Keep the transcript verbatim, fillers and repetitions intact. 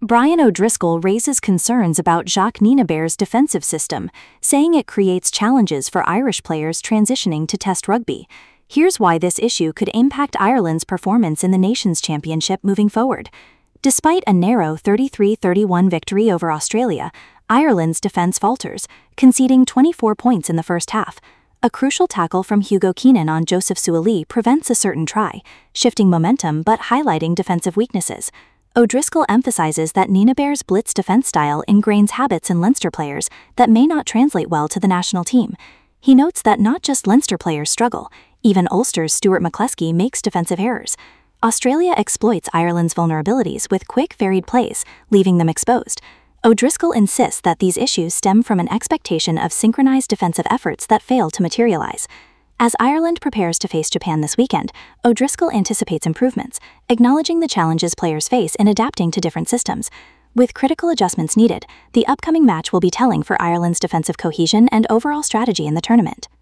Brian O'Driscoll raises concerns about Jacques Nienaber's defensive system, saying it creates challenges for Irish players transitioning to Test rugby. Here's why this issue could impact Ireland's performance in the Nations Championship moving forward. Despite a narrow thirty-three thirty-one victory over Australia, Ireland's defence falters, conceding twenty-four points in the first half. A crucial tackle from Hugo Keenan on Joseph Suaalii prevents a certain try, shifting momentum but highlighting defensive weaknesses. O'Driscoll emphasizes that Nienaber's blitz defense style ingrains habits in Leinster players that may not translate well to the national team. He notes that not just Leinster players struggle, even Ulster's Stuart McCleskey makes defensive errors. Australia exploits Ireland's vulnerabilities with quick, varied plays, leaving them exposed. O'Driscoll insists that these issues stem from an expectation of synchronized defensive efforts that fail to materialize. As Ireland prepares to face Japan this weekend, O'Driscoll anticipates improvements, acknowledging the challenges players face in adapting to different systems. With critical adjustments needed, the upcoming match will be telling for Ireland's defensive cohesion and overall strategy in the tournament.